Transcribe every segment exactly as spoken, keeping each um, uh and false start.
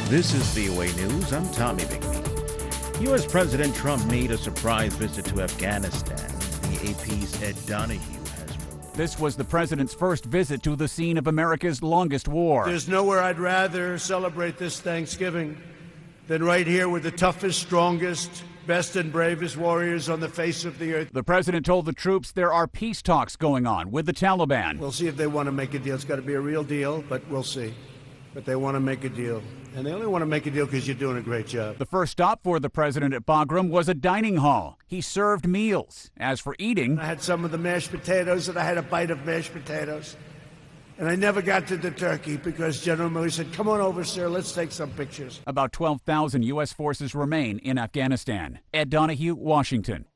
This is V O A News. I'm Tommy McNeil. U S. President Trump made a surprise visit to Afghanistan. The A P's Ed Donahue has more. This was the president's first visit to the scene of America's longest war. There's nowhere I'd rather celebrate this Thanksgiving than right here with the toughest, strongest, best and bravest warriors on the face of the earth. The president told the troops there are peace talks going on with the Taliban. We'll see if they want to make a deal. It's got to be a real deal, but we'll see. But they want to make a deal. And they only want to make a deal because you're doing a great job. The first stop for the president at Bagram was a dining hall. He served meals. As for eating, I had some of the mashed potatoes, and I had a bite of mashed potatoes. And I never got to the turkey because General Milley said, come on over, sir, let's take some pictures. About twelve thousand U S forces remain in Afghanistan. Ed Donahue, Washington.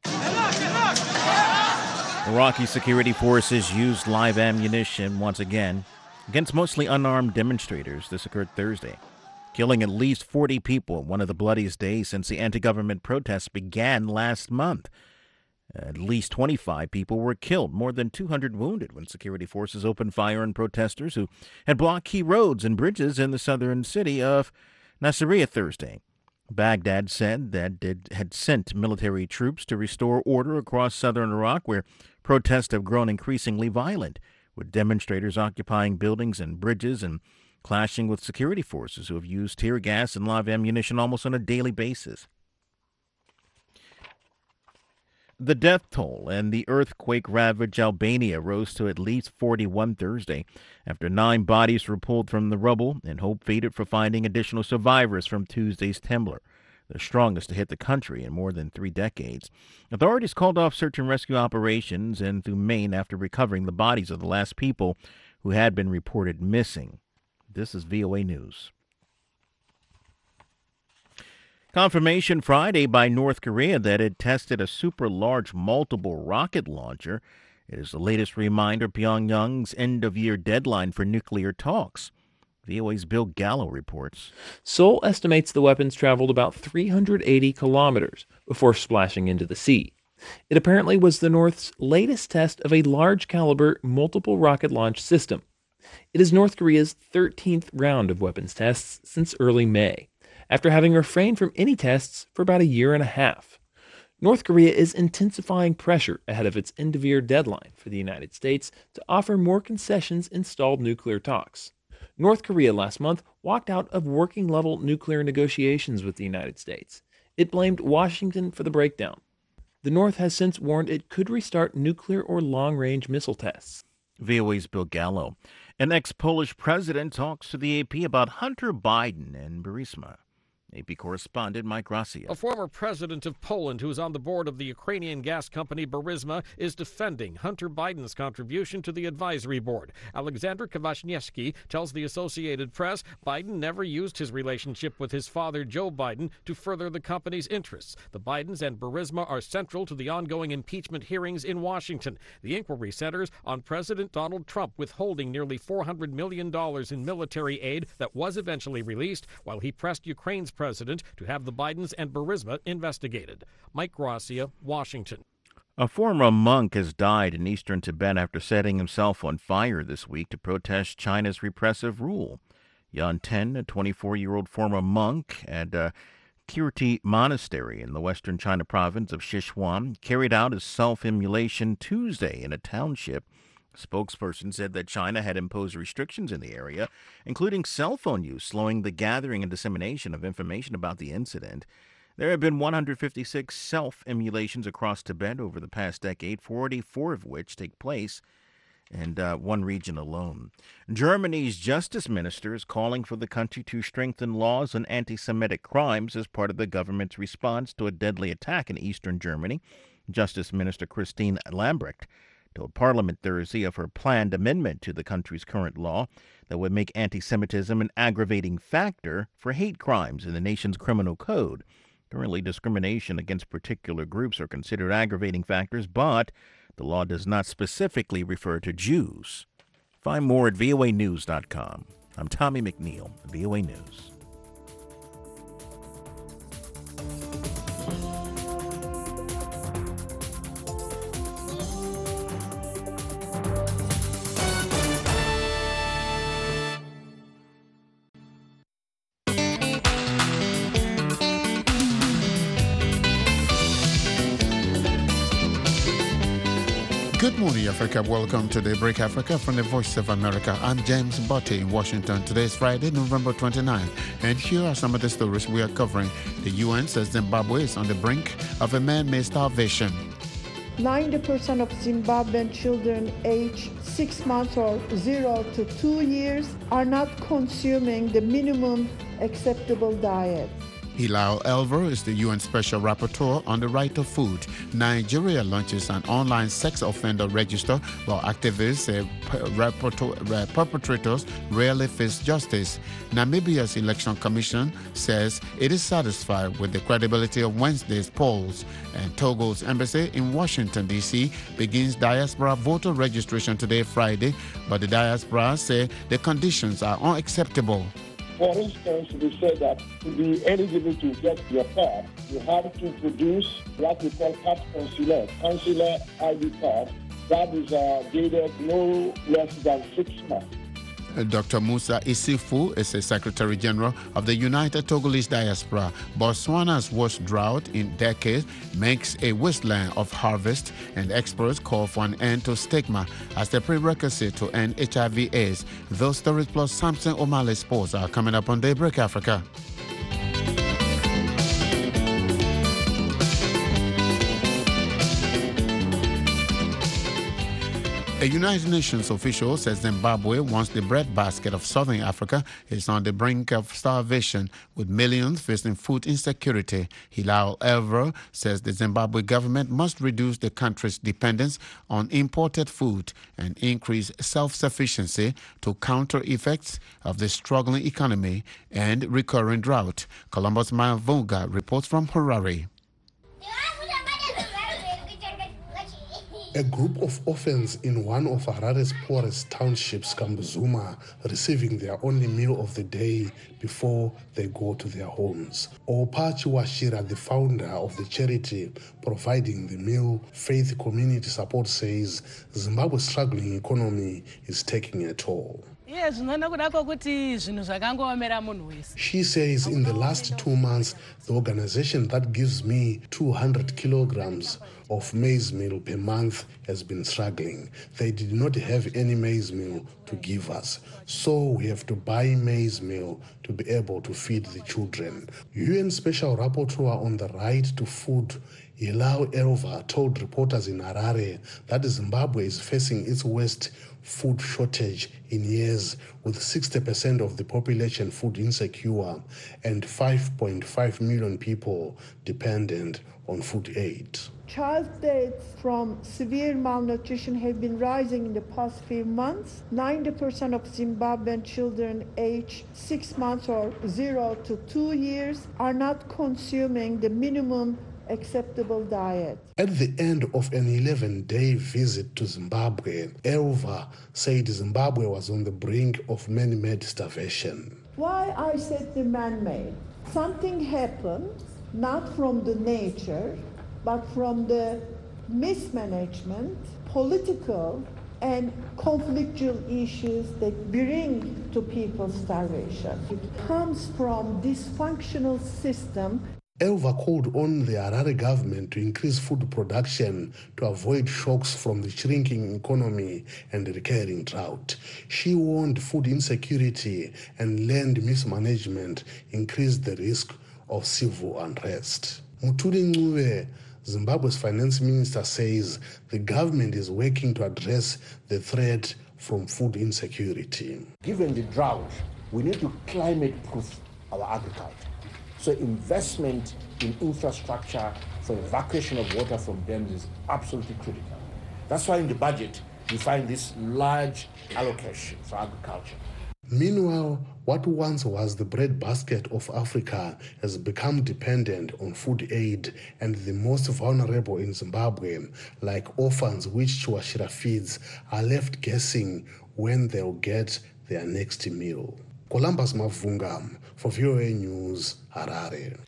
Iraqi security forces used live ammunition once again against mostly unarmed demonstrators. This occurred Thursday, killing at least forty people in one of the bloodiest days since the anti-government protests began last month. At least twenty-five people were killed, more than two hundred wounded when security forces opened fire on protesters who had blocked key roads and bridges in the southern city of Nasiriyah Thursday. Baghdad said that it had sent military troops to restore order across southern Iraq, where protests have grown increasingly violent, with demonstrators occupying buildings and bridges and clashing with security forces who have used tear gas and live ammunition almost on a daily basis. The death toll in the earthquake-ravaged Albania rose to at least forty-one Thursday after nine bodies were pulled from the rubble and hope faded for finding additional survivors from Tuesday's tremor, the strongest to hit the country in more than three decades. Authorities called off search and rescue operations in Thumain after recovering the bodies of the last people who had been reported missing. This is V O A News. Confirmation Friday by North Korea that it tested a super-large multiple rocket launcher. It is the latest reminder of Pyongyang's end-of-year deadline for nuclear talks. V O A's Bill Gallo reports. Seoul estimates the weapons traveled about three hundred eighty kilometers before splashing into the sea. It apparently was the North's latest test of a large-caliber multiple rocket launch system. It is North Korea's thirteenth round of weapons tests since early May, after having refrained from any tests for about a year and a half. North Korea is intensifying pressure ahead of its end-of-year deadline for the United States to offer more concessions in stalled nuclear talks. North Korea last month walked out of working-level nuclear negotiations with the United States. It blamed Washington for the breakdown. The North has since warned it could restart nuclear or long-range missile tests. V O A's Bill Gallo. An ex-Polish president talks to the A P about Hunter Biden and Burisma. A P correspondent Mike Gracia. A former president of Poland who is on the board of the Ukrainian gas company Burisma is defending Hunter Biden's contribution to the advisory board. Alexander Kwasniewski tells the Associated Press Biden never used his relationship with his father Joe Biden to further the company's interests. The Bidens and Burisma are central to the ongoing impeachment hearings in Washington. The inquiry centers on President Donald Trump withholding nearly four hundred million dollars in military aid that was eventually released while he pressed Ukraine's president to have the Bidens and Burisma investigated. Mike Gracia, Washington. A former monk has died in eastern Tibet after setting himself on fire this week to protest China's repressive rule. Yan Ten, a twenty-four-year-old former monk at uh, Kirti Monastery in the western China province of Sichuan, carried out his self-immolation Tuesday in a township. A spokesperson said that China had imposed restrictions in the area, including cell phone use, slowing the gathering and dissemination of information about the incident. There have been one hundred fifty-six self-immolations across Tibet over the past decade, forty-four of which take place in uh, one region alone. Germany's justice minister is calling for the country to strengthen laws on anti-Semitic crimes as part of the government's response to a deadly attack in eastern Germany. Justice Minister Christine Lambrecht told Parliament Thursday of her planned amendment to the country's current law that would make anti-Semitism an aggravating factor for hate crimes in the nation's criminal code. Currently, discrimination against particular groups are considered aggravating factors, but the law does not specifically refer to Jews. Find more at V O A news dot com. I'm Tommy McNeil, V O A News. Good morning, Africa. Welcome to Daybreak Africa from the Voice of America. I'm James Botte in Washington. Today is Friday, November twenty-ninth, and here are some of the stories we are covering. The U N says Zimbabwe is on the brink of a man-made starvation. ninety percent of Zimbabwean children aged six months or zero to two years are not consuming the minimum acceptable diet. Hilal Elver is the U N Special Rapporteur on the right of food. Nigeria launches an online sex offender register while activists say perpetrators rarely face justice. Namibia's election commission says it is satisfied with the credibility of Wednesday's polls. And Togo's embassy in Washington, D C begins diaspora voter registration today, Friday, but the diaspora say the conditions are unacceptable. For instance, we said that to be eligible to get your card, you have to produce what we call carte consulaire, consular I D card. That is uh, dated no less than six months. Doctor Musa Isifu is the Secretary General of the United Togolese Diaspora. Botswana's worst drought in decades makes a wasteland of harvest, and experts call for an end to stigma as the prerequisite to end H I V AIDS. Those stories plus Samson O'Malley Sports are coming up on Daybreak Africa. A United Nations official says Zimbabwe, once the breadbasket of southern Africa, is on the brink of starvation, with millions facing food insecurity. Hilal Elver says the Zimbabwe government must reduce the country's dependence on imported food and increase self-sufficiency to counter effects of the struggling economy and recurring drought. Columbus Mavunga reports from Harare. A group of orphans in one of Harare's poorest townships, Kambuzuma, receiving their only meal of the day before they go to their homes. Opachi Washira, the founder of the charity providing the meal, Faith Community Support, says Zimbabwe's struggling economy is taking a toll. She says in the last two months, the organization that gives me two hundred kilograms of maize meal per month has been struggling. They did not have any maize meal to give us, so we have to buy maize meal to be able to feed the children. U N Special Rapporteur on the right to food, Hilal Elver, told reporters in Harare that Zimbabwe is facing its worst food shortage in years, with sixty percent of the population food insecure and five point five million people dependent on food aid. Child deaths from severe malnutrition have been rising in the past few months. ninety percent of Zimbabwean children aged six months or zero to two years are not consuming the minimum acceptable diet. At the end of an eleven-day visit to Zimbabwe, Elva said Zimbabwe was on the brink of man-made starvation. Why I said the man-made? Something happened, not from the nature, but from the mismanagement, political and conflictual issues that bring to people starvation. It comes from dysfunctional system. Elva called on the Harare government to increase food production to avoid shocks from the shrinking economy and recurring drought. She warned food insecurity and land mismanagement increased the risk of civil unrest. Mutuli Ncube, Zimbabwe's finance minister, says the government is working to address the threat from food insecurity. Given the drought, we need to climate-proof our agriculture. So investment in infrastructure for evacuation of water from dams is absolutely critical. That's why in the budget, you find this large allocation for agriculture. Meanwhile, what once was the breadbasket of Africa has become dependent on food aid, and the most vulnerable in Zimbabwe, like orphans which Chiwashira feeds, are left guessing when they'll get their next meal. Columbus Mavunga for V O A News, Harare.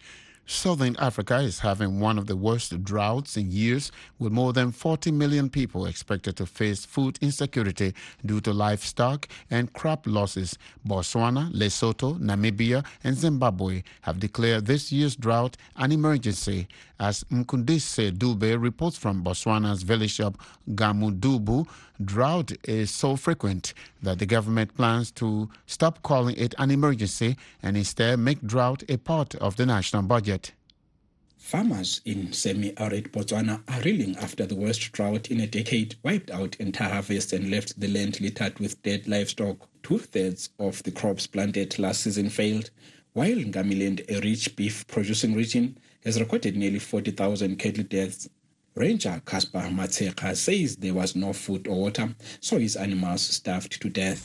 Southern Africa is having one of the worst droughts in years, with more than forty million people expected to face food insecurity due to livestock and crop losses. Botswana, Lesotho, Namibia, and Zimbabwe have declared this year's drought an emergency. As Mkundise Dube reports from Botswana's village of Gamudubu, drought is so frequent that the government plans to stop calling it an emergency and instead make drought a part of the national budget. Farmers in semi-arid Botswana are reeling after the worst drought in a decade wiped out entire harvest and left the land littered with dead livestock. Two-thirds of the crops planted last season failed, while Ngamiland, a rich beef-producing region, has recorded nearly forty thousand cattle deaths. Ranger Casper Matseka says there was no food or water, so his animals starved to death.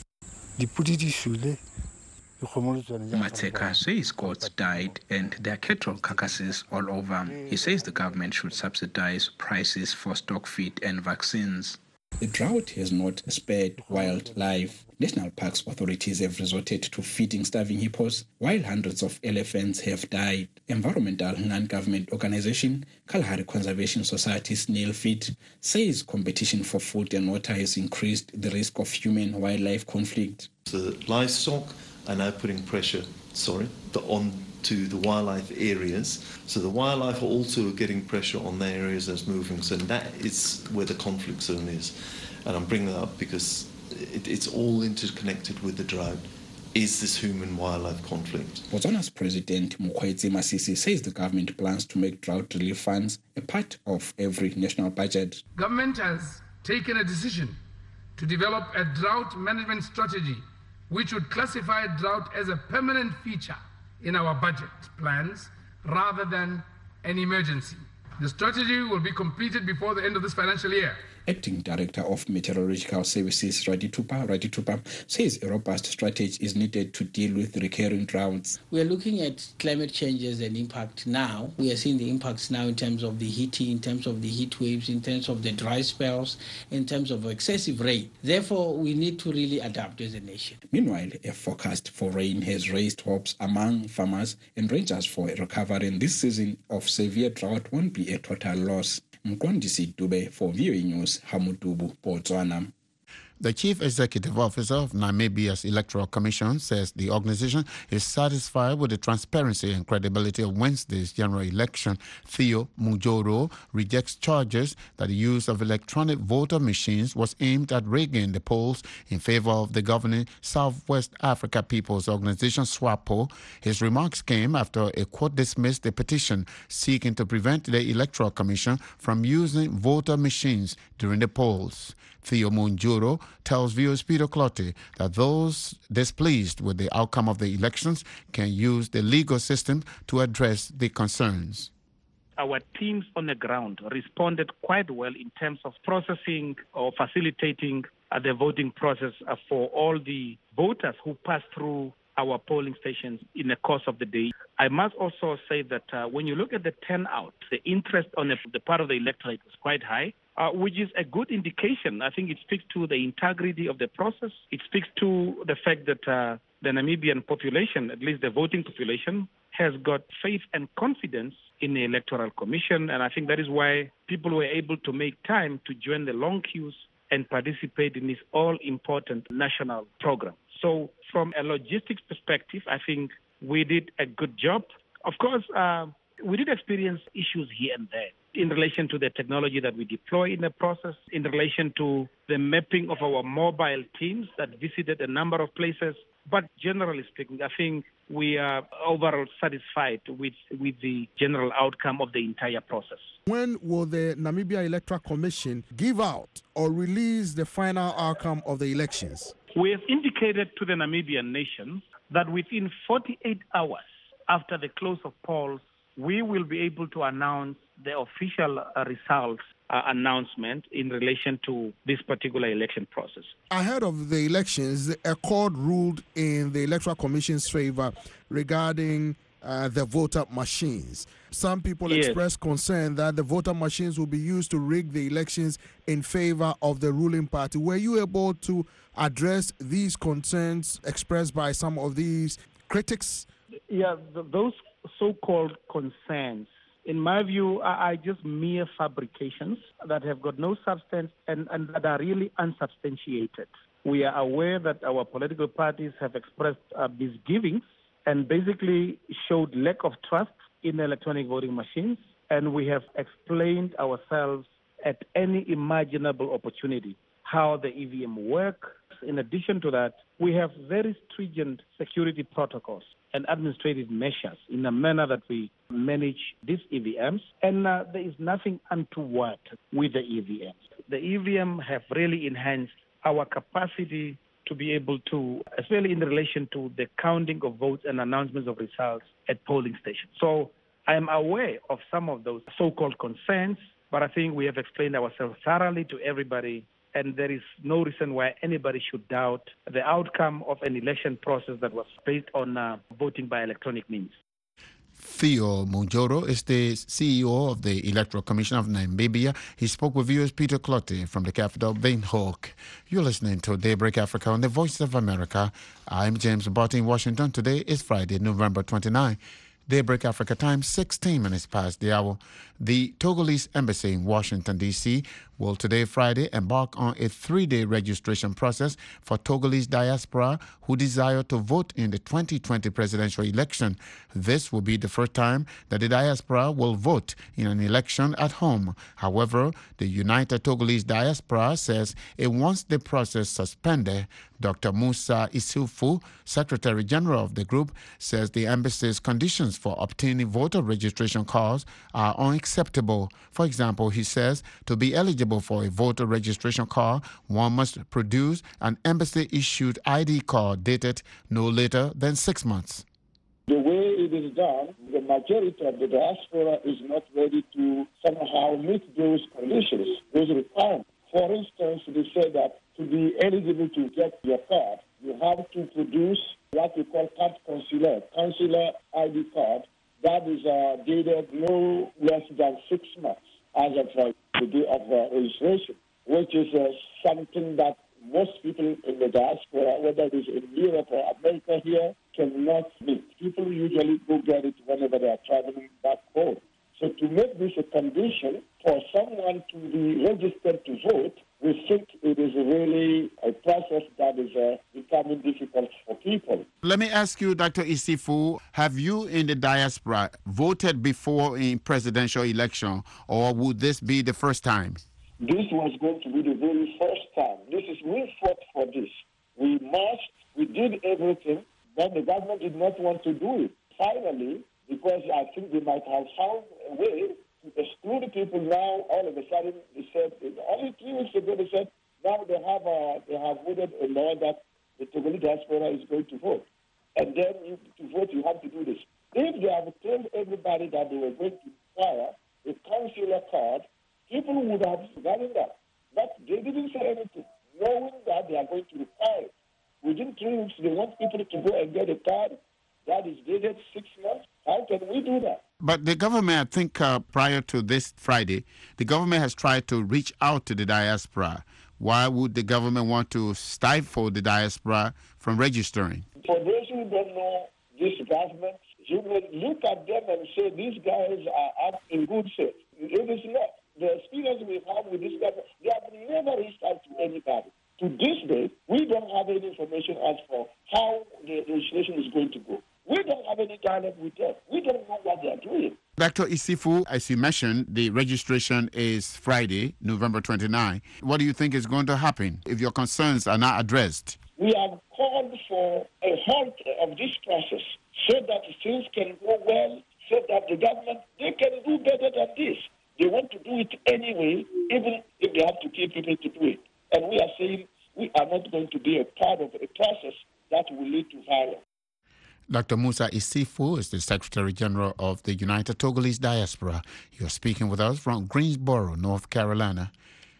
Matseka says goats died and there are cattle carcasses all over. He says the government should subsidize prices for stock feed and vaccines. The drought has not spared wildlife. National Parks authorities have resorted to feeding starving hippos, while hundreds of elephants have died. Environmental non-government organization Kalahari Conservation Society Snail Feed says competition for food and water has increased the risk of human-wildlife conflict. The livestock are now putting pressure, sorry, on to the wildlife areas. So the wildlife are also getting pressure on the areas that's moving. So that is where the conflict zone is. And I'm bringing that up because it, it's all interconnected with the drought. Is this human-wildlife conflict? Botswana's President Mokgweetsi Masisi says the government plans to make drought relief funds a part of every national budget. Government has taken a decision to develop a drought management strategy which would classify drought as a permanent feature in our budget plans rather than an emergency. The strategy will be completed before the end of this financial year. Acting Director of Meteorological Services Raditupa Raditupa says a robust strategy is needed to deal with recurring droughts. We are looking at climate changes and impact now. We are seeing the impacts now in terms of the heating, in terms of the heat waves, in terms of the dry spells, in terms of excessive rain. Therefore, we need to really adapt as a nation. Meanwhile, a forecast for rain has raised hopes among farmers and rangers for a recovery in this season of severe drought won't be a total loss. Mkondisi Dube for V O A News, Hamudubu, Botswana. The Chief Executive Officer of Namibia's Electoral Commission says the organization is satisfied with the transparency and credibility of Wednesday's general election. Theo Mujoro rejects charges that the use of electronic voter machines was aimed at rigging the polls in favor of the governing Southwest Africa People's Organization, SWAPO. His remarks came after a court dismissed a petition seeking to prevent the Electoral Commission from using voter machines during the polls. Theo Mujoro tells V O A's Peter Clottey that those displeased with the outcome of the elections can use the legal system to address the concerns. Our teams on the ground responded quite well in terms of processing or facilitating uh, the voting process uh, for all the voters who passed through our polling stations in the course of the day. I must also say that uh, when you look at the turnout, the interest on the, the part of the electorate was quite high. Uh, which is a good indication. I think it speaks to the integrity of the process. It speaks to the fact that uh, the Namibian population, at least the voting population, has got faith and confidence in the Electoral Commission. And I think that is why people were able to make time to join the long queues and participate in this all-important national program. So from a logistics perspective, I think we did a good job. Of course, uh, we did experience issues here and there in relation to the technology that we deploy in the process, in relation to the mapping of our mobile teams that visited a number of places. But generally speaking, I think we are overall satisfied with, with the general outcome of the entire process. When will the Namibia Electoral Commission give out or release the final outcome of the elections? We have indicated to the Namibian nation that within forty-eight hours after the close of polls, we will be able to announce the official uh, results uh, announcement in relation to this particular election process. Ahead of the elections, a court ruled in the Electoral Commission's favor regarding uh, the voter machines. Some people yes. expressed concern that the voter machines will be used to rig the elections in favor of the ruling party. Were you able to address these concerns expressed by some of these critics? Yeah, th- those so-called concerns, in my view, are, are just mere fabrications that have got no substance and, and that are really unsubstantiated. We are aware that our political parties have expressed uh, misgivings and basically showed lack of trust in electronic voting machines, and we have explained ourselves at any imaginable opportunity how the E V M work. In addition to that, we have very stringent security protocols and administrative measures in a manner that we manage these E V Ms, and uh, there is nothing untoward with the E V Ms. The E V M have really enhanced our capacity to be able to, especially in relation to the counting of votes and announcements of results at polling stations. So I am aware of some of those so-called concerns, but I think we have explained ourselves thoroughly to everybody, and there is no reason why anybody should doubt the outcome of an election process that was based on uh, voting by electronic means. Theo Mujoro is the C E O of the Electoral Commission of Namibia. He spoke with viewers Peter Clottey from the capital, Windhoek. You're listening to Daybreak Africa on the Voice of America. I'm James Barton in Washington. Today is Friday, November twenty-ninth. Daybreak Africa time, sixteen minutes past the hour. The Togolese Embassy in Washington, D C will today, Friday, embark on a three-day registration process for Togolese diaspora who desire to vote in the twenty twenty presidential election. This will be the first time that the diaspora will vote in an election at home. However, the United Togolese Diaspora says it wants the process suspended. Doctor Musa Isufu, Secretary General of the group, says the embassy's conditions for obtaining voter registration cards are unacceptable. For example, he says to be eligible for a voter registration card, one must produce an embassy-issued I D card dated no later than six months. The way it is done, the majority of the diaspora is not ready to somehow meet those conditions, those requirements. For instance, they say that to be eligible to get your card, you have to produce what we call carte consulaire, consular I D card, that is uh, dated no less than six months as of uh, the day of uh, registration, which is uh, something that most people in the diaspora, whether it is in Europe or America here, cannot meet. People usually go get it whenever they are traveling back home. So to make this a condition for someone to be registered to vote, we think it is really a process that is uh, becoming difficult for people. Let me ask you, Doctor Isifu, have you in the diaspora voted before in presidential election, or would this be the first time? This was going to be the very first time. This is, we fought for this. We marched, we did everything, but the government did not want to do it. Finally, because I think they might have found a way to exclude people now, all of a sudden they said, only three weeks ago they said, now they have a, they have voted a law that the Togolese diaspora is going to vote. And then you, to vote, you have to do this. If they have told everybody that they were going to require a consular card, people would have forgotten that. But they didn't say anything, knowing that they are going to require it. Within three weeks, they want people to go and get a card that is dated six months. How can we do that? But the government, I think uh, prior to this Friday, the government has tried to reach out to the diaspora. Why would the government want to stifle the diaspora from registering? For those who don't know this government, you will look at them and say these guys are up in good faith. It is not. The experience we've had with this government, they have never reached out to anybody. To this day, we don't have any information as for how the legislation is going to go. We don't have any dialogue with them. We don't know what they are doing. Doctor Isifu, as you mentioned, the registration is Friday, November twenty-ninth. What do you think is going to happen if your concerns are not addressed? We have called for a halt of this process so that things can go well, so that the government, they can do better than this. They want to do it anyway, even if they have to keep people to do it. And we are saying we are not going to be a part of a process that will lead to violence. Doctor Musa Isifu is the Secretary General of the United Togolese Diaspora. You're speaking with us from Greensboro, North Carolina.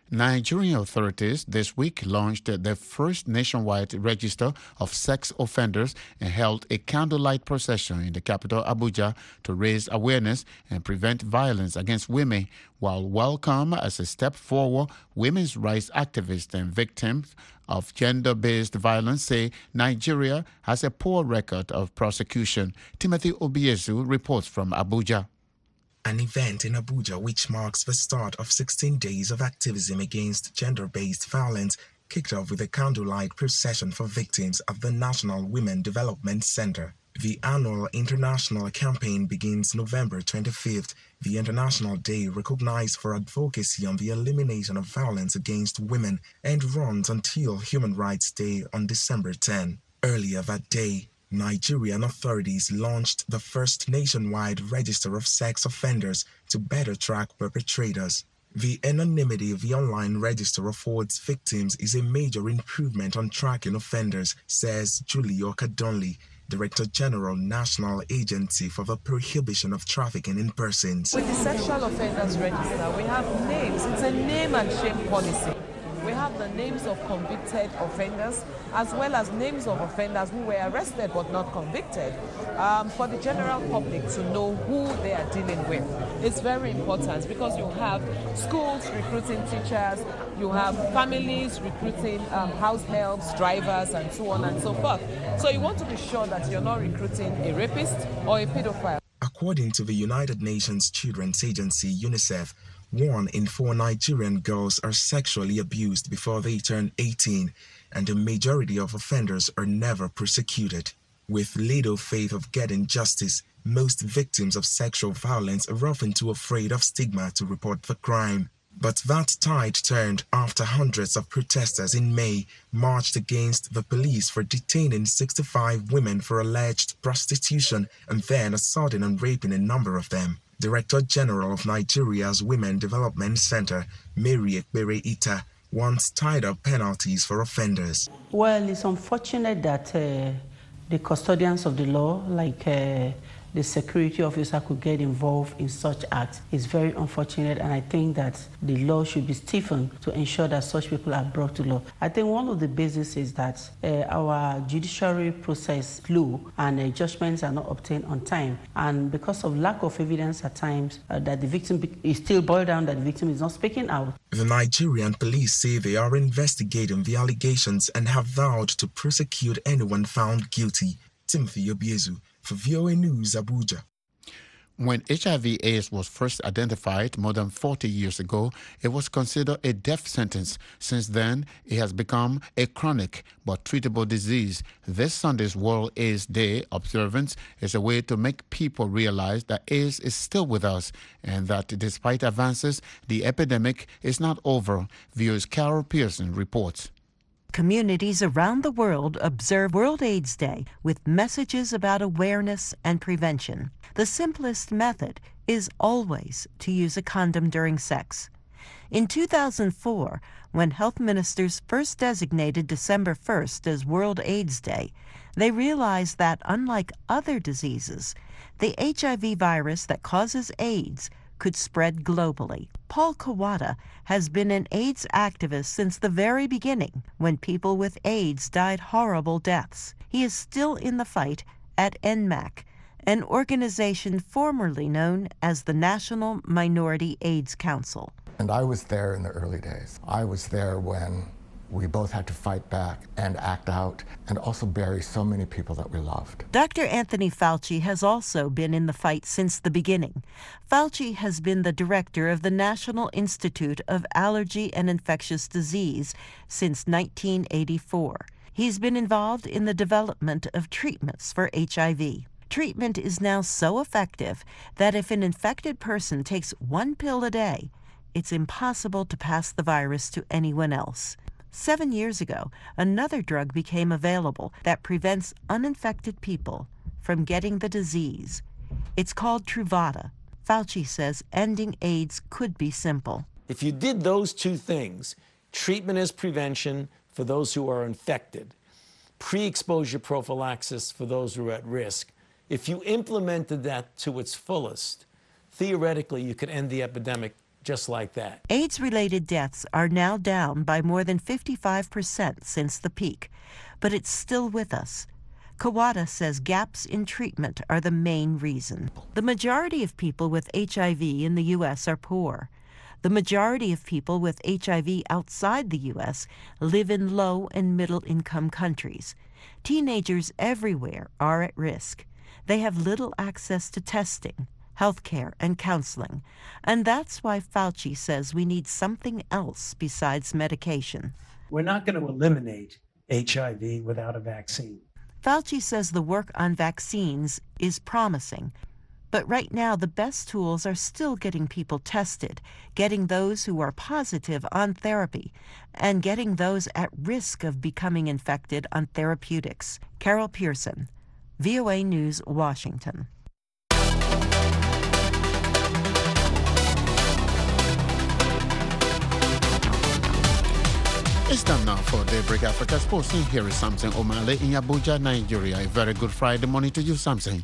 Nigerian authorities this week launched the first nationwide register of sex offenders and held a candlelight procession in the capital Abuja to raise awareness and prevent violence against women, while welcome as a step forward, women's rights activists and victims of gender-based violence say Nigeria has a poor record of prosecution. Timothy Obiezu reports from Abuja. An event in Abuja which marks the start of sixteen days of activism against gender-based violence kicked off with a candlelight procession for victims at the National Women Development Center. The annual international campaign begins November twenty-fifth, the International Day recognized for advocacy on the elimination of violence against women, and runs until Human Rights Day on December tenth. Earlier that day, Nigerian authorities launched the first nationwide register of sex offenders to better track perpetrators. The anonymity of the online register affords victims is a major improvement on tracking offenders, says Julie Okadonli, Director General, National Agency for the Prohibition of Trafficking in Persons. With the Sexual Offenders Register, we have names. It's a name and shame policy. We have the names of convicted offenders as well as names of offenders who were arrested but not convicted, um, for the general public to know who they are dealing with. It's very important because you have schools recruiting teachers, you have families recruiting um, house helps, drivers, and so on and so forth. So you want to be sure that you're not recruiting a rapist or a pedophile. According to the United Nations Children's Agency, UNICEF, one in four Nigerian girls are sexually abused before they turn eighteen, and the majority of offenders are never prosecuted. With little faith of getting justice, most victims of sexual violence are often too afraid of stigma to report the crime. But that tide turned after hundreds of protesters in May marched against the police for detaining sixty-five women for alleged prostitution and then assaulting and raping a number of them. Director General of Nigeria's Women Development Center, Mary Ekbere Ita, wants tighter penalties for offenders. Well, it's unfortunate that uh, the custodians of the law, like uh, the security officer, could get involved in such acts. It's very unfortunate, and I think that the law should be stiffened to ensure that such people are brought to law. I think one of the bases is that uh, our judiciary process slow and uh, judgments are not obtained on time. And because of lack of evidence at times, uh, that the victim is still boiled down that the victim is not speaking out. The Nigerian police say they are investigating the allegations and have vowed to prosecute anyone found guilty. Timothy Obiezu for V O A News, Abuja. When H I V AIDS was first identified more than forty years ago, it was considered a death sentence. Since then, it has become a chronic but treatable disease. This Sunday's World AIDS Day observance is a way to make people realize that AIDS is still with us and that despite advances, the epidemic is not over. V O A's Carol Pearson reports. Communities around the world observe World AIDS Day with messages about awareness and prevention. The simplest method is always to use a condom during sex. In two thousand four, when health ministers first designated December first as World AIDS Day, they realized that, unlike other diseases, the H I V virus that causes AIDS could spread globally. Paul Kawada has been an AIDS activist since the very beginning, when people with AIDS died horrible deaths. He is still in the fight at N M A C, an organization formerly known as the National Minority AIDS Council. And I was there in the early days. I was there when we both had to fight back and act out and also bury so many people that we loved. Doctor Anthony Fauci has also been in the fight since the beginning. Fauci has been the director of the National Institute of Allergy and Infectious Disease since nineteen eighty-four. He's been involved in the development of treatments for H I V. Treatment is now so effective that if an infected person takes one pill a day, it's impossible to pass the virus to anyone else. Seven years ago, another drug became available that prevents uninfected people from getting the disease. It's called Truvada. Fauci says ending AIDS could be simple. If you did those two things, treatment as prevention for those who are infected, pre-exposure prophylaxis for those who are at risk, if you implemented that to its fullest, theoretically you could end the epidemic just like that. AIDS-related deaths are now down by more than fifty-five percent since the peak, but it's still with us. Kawada says gaps in treatment are the main reason. The majority of people with H I V in the U S are poor. The majority of people with H I V outside the U S live in low and middle-income countries. Teenagers everywhere are at risk. They have little access to testing, health care, and counseling. And that's why Fauci says we need something else besides medication. We're not going to eliminate H I V without a vaccine. Fauci says the work on vaccines is promising, but right now the best tools are still getting people tested, getting those who are positive on therapy, and getting those at risk of becoming infected on therapeutics. Carol Pearson, V O A News, Washington. It's time now for Daybreak Africa Sports. Here is Samson Omale in Abuja, Nigeria. A very good Friday morning to you, Samson.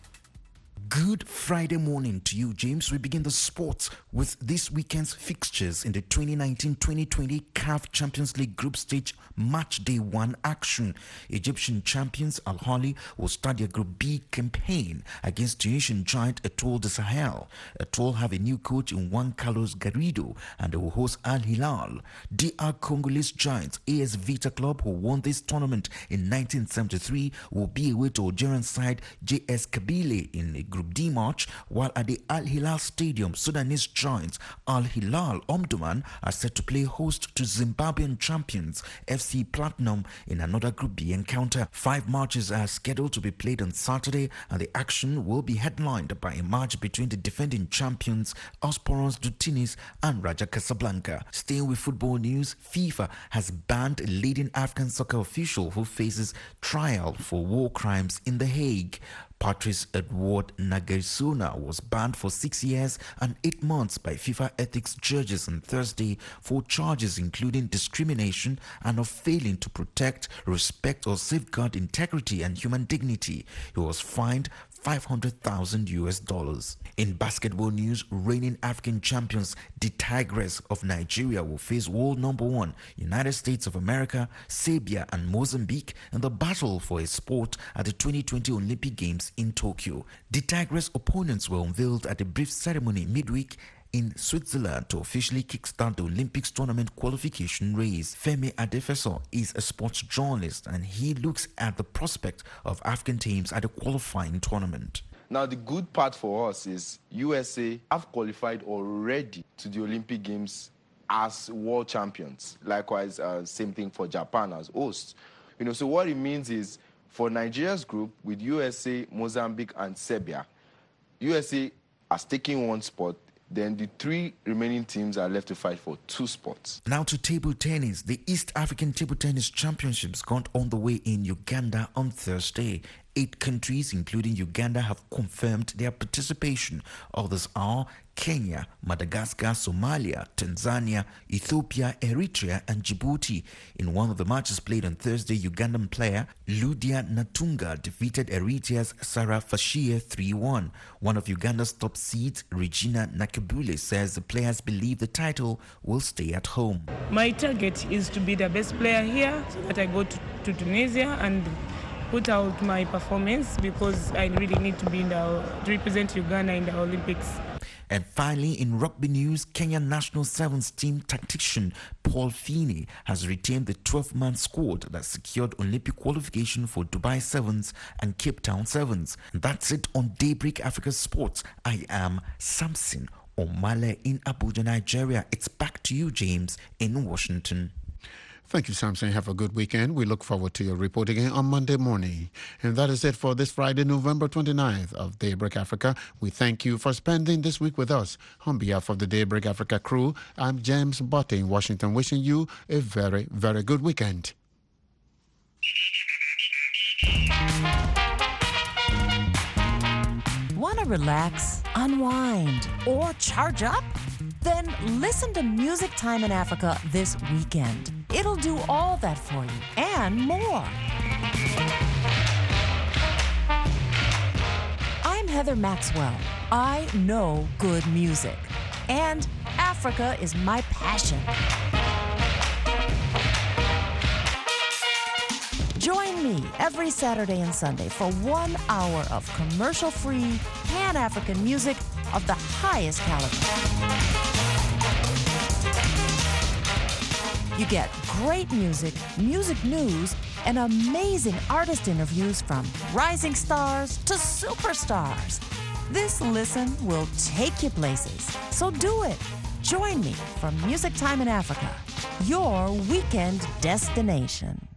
Good Friday morning to you, James. We begin the sports with this weekend's fixtures in the twenty nineteen twenty twenty C A F Champions League Group Stage Match Day one action. Egyptian champions Al Ahly will start their Group B campaign against Tunisian giant Etoile du Sahel. Etoile have a new coach in Juan Carlos Garrido and they will host Al Hilal. D R Congolese giants A S Vita Club, who won this tournament in nineteen seventy-three, will be away to Algerian side J S Kabylie in a Group D match, while at the Al Hilal Stadium, Sudanese giants Al Hilal Omdurman are set to play host to Zimbabwean champions F C Platinum in another Group B encounter. Five matches are scheduled to be played on Saturday, and the action will be headlined by a match between the defending champions Esperance de Tunis and Raja Casablanca. Staying with football news, FIFA has banned a leading African soccer official who faces trial for war crimes in The Hague. Patrice Edward Nagaisuna was banned for six years and eight months by FIFA ethics judges on Thursday for charges including discrimination and of failing to protect, respect, or safeguard integrity and human dignity. He was fined five hundred thousand U S dollars. In basketball news, reigning African champions, the Tigers of Nigeria, will face world number one, United States of America, Serbia, and Mozambique in the battle for a spot at the twenty twenty Olympic Games in Tokyo. The Tigers' opponents were unveiled at a brief ceremony midweek in Switzerland to officially kickstart the Olympics tournament qualification race. Femi Adefeso is a sports journalist and he looks at the prospect of African teams at the qualifying tournament. Now, the good part for us is U S A have qualified already to the Olympic Games as world champions. Likewise, uh, same thing for Japan as hosts. You know, so what it means is for Nigeria's group with U S A, Mozambique, and Serbia, U S A has taken one spot. Then the three remaining teams are left to fight for two spots. Now to table tennis. The East African Table Tennis Championships got on the way in Uganda on Thursday. Eight countries, including Uganda, have confirmed their participation. Others are Kenya, Madagascar, Somalia, Tanzania, Ethiopia, Eritrea, and Djibouti. In one of the matches played on Thursday, Ugandan player Ludia Natunga defeated Eritrea's Sarah Fashie three one. One of Uganda's top seeds, Regina Nakabule, says the players believe the title will stay at home. My target is to be the best player here so that I go to, to Tunisia and put out my performance, because I really need to be in the, to represent Uganda in the Olympics. And finally, in rugby news, Kenyan national sevens team tactician Paul Feeney has retained the twelve-man squad that secured Olympic qualification for Dubai Sevens and Cape Town Sevens. That's it on Daybreak Africa Sports. I am Samson Omale in Abuja, Nigeria. It's back to you, James, in Washington. Thank you, Samson. Have a good weekend. We look forward to your report again on Monday morning. And that is it for this Friday, November twenty-ninth of Daybreak Africa. We thank you for spending this week with us. On behalf of the Daybreak Africa crew, I'm James Botte in Washington, wishing you a very, very good weekend. Want to relax, unwind, or charge up? Then listen to Music Time in Africa this weekend. It'll do all that for you and more. I'm Heather Maxwell. I know good music. And Africa is my passion. Join me every Saturday and Sunday for one hour of commercial-free, Pan-African music of the highest caliber. You get great music, music news, and amazing artist interviews from rising stars to superstars. This listen will take you places, so do it. Join me for Music Time in Africa, your weekend destination.